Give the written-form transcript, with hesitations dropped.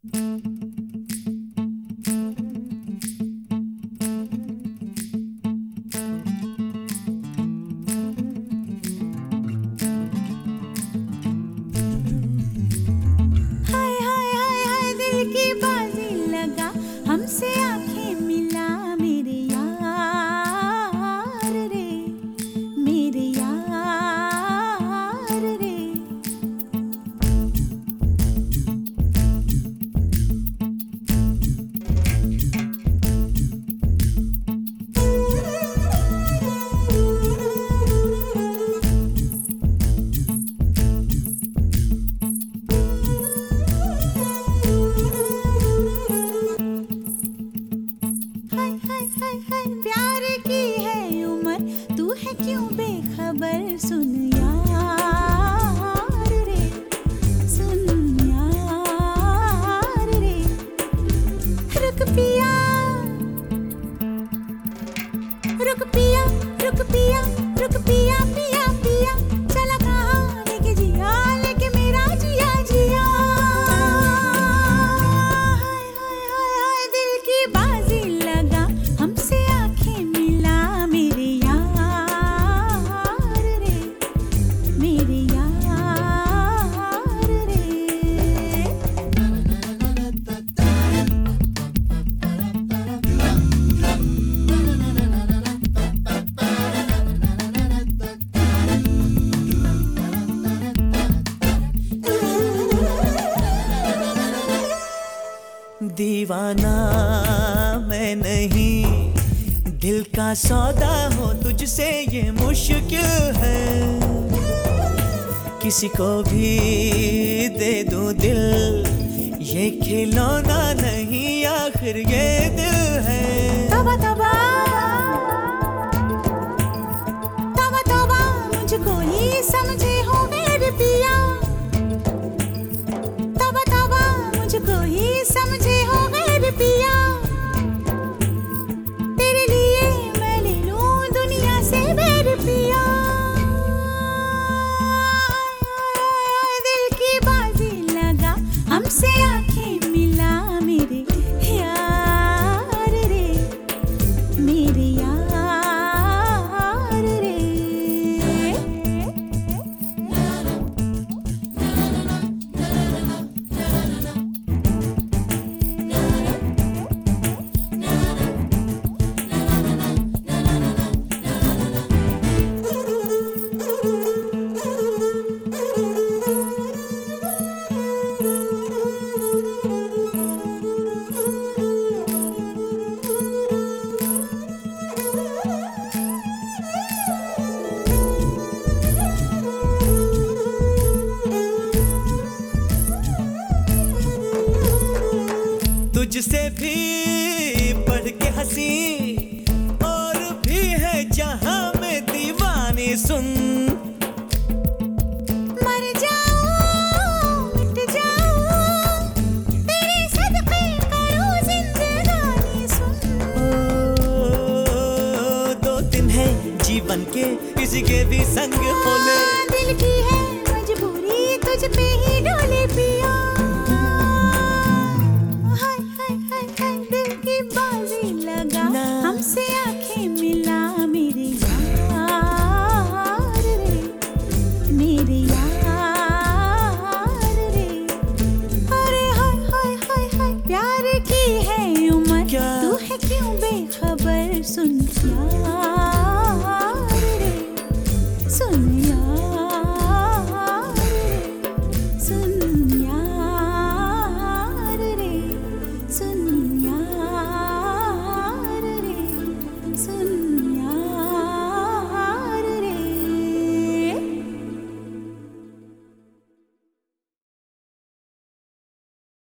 हाय हाय हाय हाय दिल की बाजी लगा हमसे आंखें मिला मेरे यार रे, मेरे यार रे। हाय हाय हाय हाय प्यार की है उम्र, तू है क्यों बेखबर। सुन यार रे, सुन यार रे। रुक पिया, रुक पिया, रुक पिया, रुक पिया, पिया पिया। चला कहाँ लेके जिया, लेके मेरा जिया जिया। हाय हाय हाय हाय दिल की बाजी लगा हमसे आंखें मिला मेरे यार रे, मेरे यार रे। दीवाना मैं नहीं, दिल का सौदा हो तुझसे ये मुश्किल है। किसी को भी दे दूं दिल, ये खिलौना नहीं आखिर ये दिल है। तौबा तौबा, तौबा तौबा मुझको ही समझे हो मेरे पिया। तौबा तौबा मुझको ही समझे हो मेरे पिया। तेरे लिए मैं ले लूं दुनिया से मेरे पिया। दिल की बाजी लगा हमसे आंखें मिला मेरे यार रे, मेरे यार रे। तुझसे भी बढ़ के हंसी और भी है जहां में दीवानी। सुन मर जाऊं मिट जाऊं तेरे सदके करूं जिंदगानी। सुन ओ, 2 दिन है जीवन के, किसी के भी संग होले। दिल की है मजबूरी तुझ पे ही